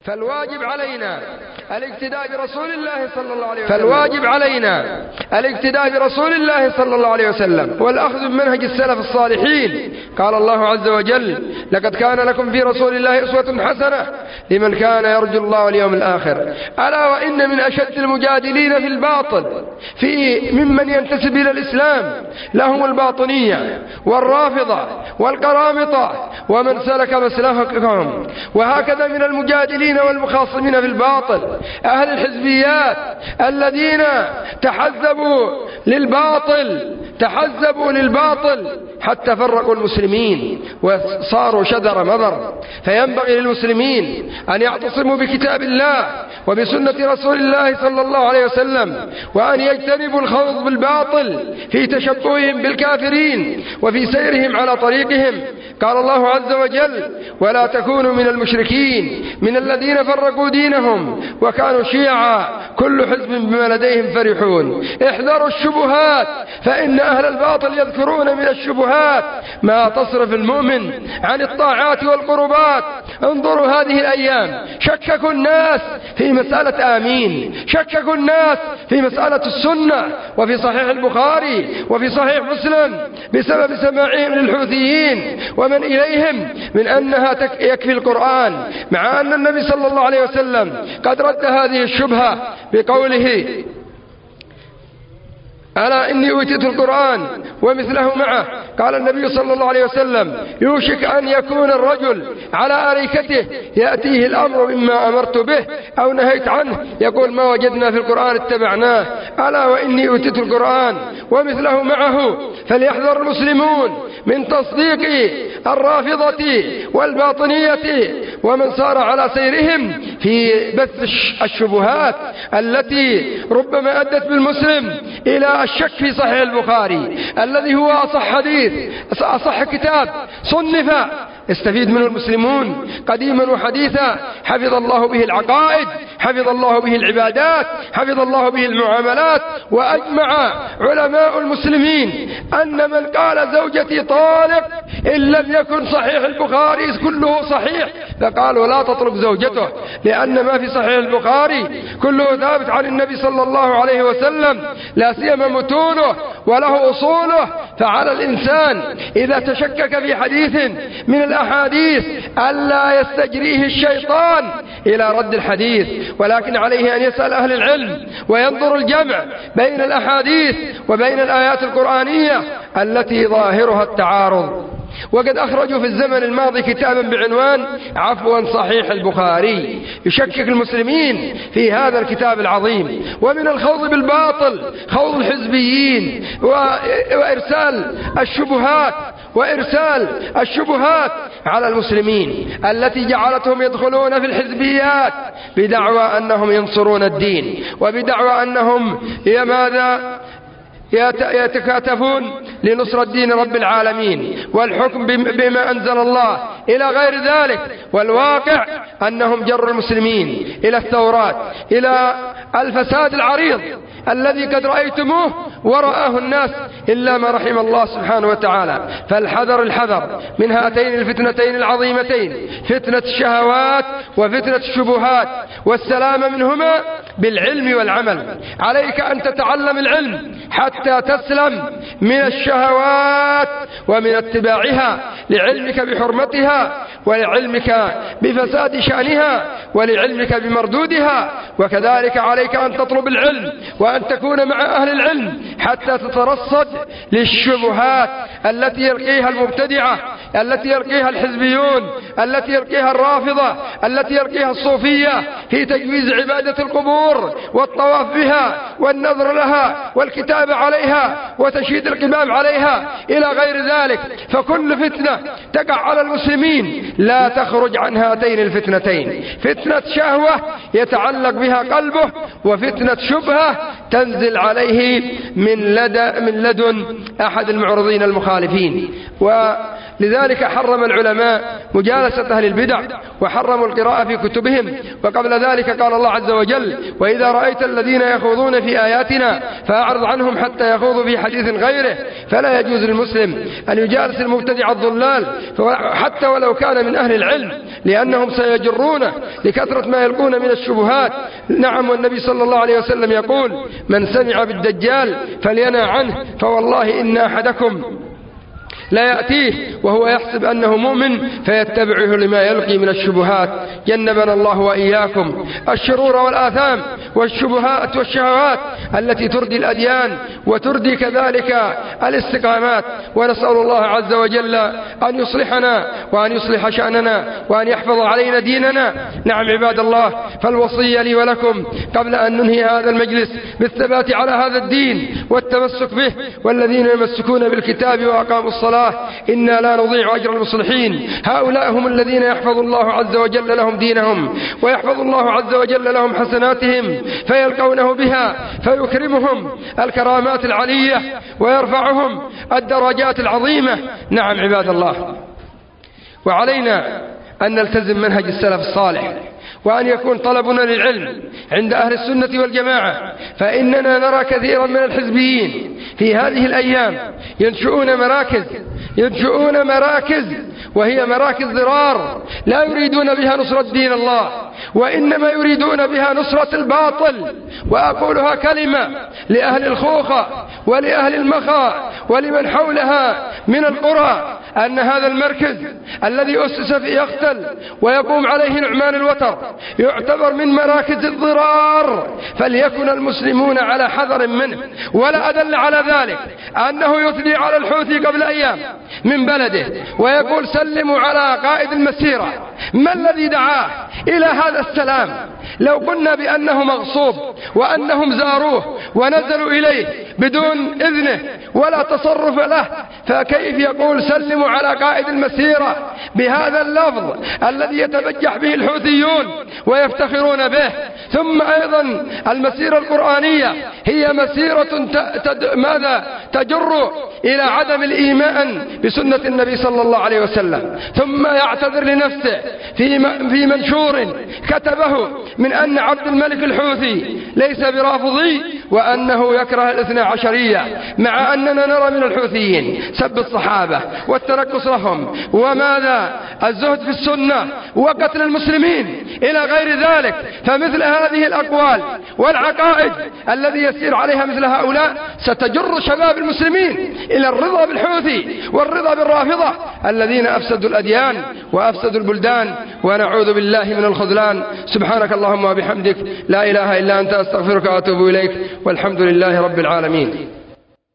فالواجب علينا الاقتداء برسول الله صلى الله عليه وسلم والأخذ بمنهج السلف الصالحين. قال الله عز وجل: لقد كان لكم في رسول الله أسوة حسنة لمن كان يرجو الله واليوم الآخر. ألا وإن من أشد المجادلين في الباطل ممن ينتسب إلى الإسلام لهم الباطنية والرافضة والقرامطة ومن سلك مسلكهم. وهكذا من المجادلين والمخاصمين في الباطل أهل الحزبيات الذين تحزبوا للباطل حتى فرقوا المسلمين وصاروا شذر مذر. فينبغي للمسلمين أن يعتصموا بكتاب الله وبسنة رسول الله صلى الله عليه وسلم، وأن يجتنبوا الخوض بالباطل في تشبههم بالكافرين وفي سيرهم على طريقهم. قال الله عز وجل: ولا تكونوا من المشركين من الذين فرقوا دينهم وكانوا شيعا كل حزب بما لديهم فرحون. احذروا الشبهات فإن أهل الباطل يذكرون من الشبهات ما تصرف المؤمن عن الطاعات والقربات. انظروا هذه الأيام شككوا الناس في مسألة آمين، شككوا الناس في مسألة السنة وفي صحيح البخاري وفي صحيح مسلم بسبب سماعهم للحوثيين ومن إليهم من أنها يكفي القرآن، مع أن النبي صلى الله عليه وسلم قد رد هذه الشبهة بقوله: ألا إني أوتيت القرآن ومثله معه. قال النبي صلى الله عليه وسلم: يوشك أن يكون الرجل على أريكته يأتيه الأمر مما أمرت به أو نهيت عنه يقول: ما وجدنا في القرآن اتبعناه. ألا وإني أوتيت القرآن ومثله معه. فليحذر المسلمون من تصديق الرافضة والباطنية ومن سار على سيرهم في بث الشبهات التي ربما أدت بالمسلم إلى الشك في صحيح البخاري الذي هو أصح كتاب صنف يستفيد منه المسلمون قديما وحديثا. حفظ الله به العقائد، حفظ الله به العبادات، حفظ الله به المعاملات. وأجمع علماء المسلمين أن من قال زوجتي طالق إن لم يكن صحيح البخاري كله صحيح فقالوا لا تطلق زوجته، لأن ما في صحيح البخاري كله ثابت عن النبي صلى الله عليه وسلم، لا سيما متونه وله أصوله. فعلى الإنسان إذا تشكك في حديث من الأحاديث ألا يستجريه الشيطان إلى رد الحديث، ولكن عليه أن يسأل أهل العلم وينظر الجمع بين الأحاديث وبين الآيات القرآنية التي ظاهرها التعارض. وقد أخرجوا في الزمن الماضي كتابا بعنوان عفوا صحيح البخاري يشكك المسلمين في هذا الكتاب العظيم. ومن الخوض بالباطل خوض الحزبيين وإرسال الشبهات على المسلمين التي جعلتهم يدخلون في الحزبيات بدعوى أنهم ينصرون الدين وبدعوى أنهم يتكاتفون لنصرة دين رب العالمين والحكم بما أنزل الله إلى غير ذلك. والواقع أنهم جروا المسلمين إلى الثورات، إلى الفساد العريض الذي قد رأيتموه ورآه الناس إلا ما رحم الله سبحانه وتعالى. الحذر من هاتين الفتنتين العظيمتين، فتنة الشهوات وفتنة الشبهات، والسلام منهما بالعلم والعمل. عليك أن تتعلم العلم حتى تسلم من الشهوات ومن اتباعها، لعلمك بحرمتها ولعلمك بفساد شأنها ولعلمك بمردودها. وكذلك عليك أن تطلب العلم وأن تكون مع أهل العلم حتى تترصد للشبهات التي يلقيها المبتدعة، التي يلقيها الحزبيون، التي يلقيها الرافضة، التي يلقيها الصوفية في تجويز عبادة القبور والطواف بها والنظر لها والكتاب عليها وتشييد القباب عليها إلى غير ذلك. فكل فتنة تقع على المسلمين لا تخرج عن هاتين الفتنتين: فتنة شهوة يتعلق بها قلبه، وفتنة شبهة تنزل عليه من لدن أحد المعرضين المخالفين. لذلك حرم العلماء مجالسة أهل البدع وحرموا القراءة في كتبهم. وقبل ذلك قال الله عز وجل: وإذا رأيت الذين يخوضون في آياتنا فأعرض عنهم حتى يخوضوا في حديث غيره. فلا يجوز للمسلم أن يجالس المبتدع الضلال حتى ولو كان من أهل العلم، لأنهم سيجرونه لكثرة ما يلقون من الشبهات. نعم، والنبي صلى الله عليه وسلم يقول: من سمع بالدجال فلينأ عنه، فوالله إن أحدكم لا يأتيه وهو يحسب أنه مؤمن فيتبعه لما يلقي من الشبهات. جنبنا الله وإياكم الشرور والآثام والشبهات والشهوات التي تردي الأديان وتردي كذلك الاستقامات. ونسأل الله عز وجل أن يصلحنا وأن يصلح شأننا وأن يحفظ علينا ديننا. نعم عباد الله، فالوصية لي ولكم قبل أن ننهي هذا المجلس بالثبات على هذا الدين والتمسك به. والذين يمسكون بالكتاب وأقاموا الصلاة إنا لا نضيع أجر المصلحين. هؤلاء هم الذين يحفظ الله عز وجل لهم دينهم ويحفظ الله عز وجل لهم حسناتهم فيلقونه بها فيكرمهم الكرامات العلية ويرفعهم الدرجات العظيمة. نعم عباد الله، وعلينا أن نلتزم منهج السلف الصالح وأن يكون طلبنا للعلم عند أهل السنة والجماعة. فإننا نرى كثيرا من الحزبيين في هذه الأيام ينشؤون مراكز وهي مراكز ضرار، لا يريدون بها نصرة دين الله وإنما يريدون بها نصرة الباطل. وأقولها كلمة لأهل الخوخة ولأهل المخا ولمن حولها من القرى، أن هذا المركز الذي أسس في يختل ويقوم عليه نعمان الوتر يعتبر من مراكز الضرار، فليكن المسلمون على حذر منه. ولا أدل على ذلك أنه يثني على الحوثي قبل أيام من بلده ويقول: سلموا على قائد المسيرة. ما الذي دعاه إلى هذا السلام؟ لو قلنا بأنه مغصوب وأنهم زاروه ونزلوا إليه بدون إذنه ولا تصرف له، فكيف يقول سلموا على قائد المسيرة بهذا اللفظ الذي يتبجح به الحوثيون ويفتخرون به؟ ثم أيضا المسيرة القرآنية هي مسيرة تجر إلى عدم الإيمان بسنة النبي صلى الله عليه وسلم. ثم يعتذر لنفسه في منشور كتبه من أن عبد الملك الحوثي ليس برافضي وأنه يكره الاثنى عشرية، مع أننا نرى من الحوثيين سب الصحابة والتنكص لهم وماذا الزهد في السنة وقتل المسلمين إلى غير ذلك. فمثل هذه الأقوال والعقائد الذي يسير عليها مثل هؤلاء ستجر شباب المسلمين إلى الرضا بالحوثي والرضا بالرافضة الذين أفسدوا الأديان وأفسدوا البلدان، ونعوذ بالله من الخذلان. سبحانك اللهم وبحمدك، لا إله إلا أنت، أستغفرك وأتوب إليك، والحمد لله رب العالمين.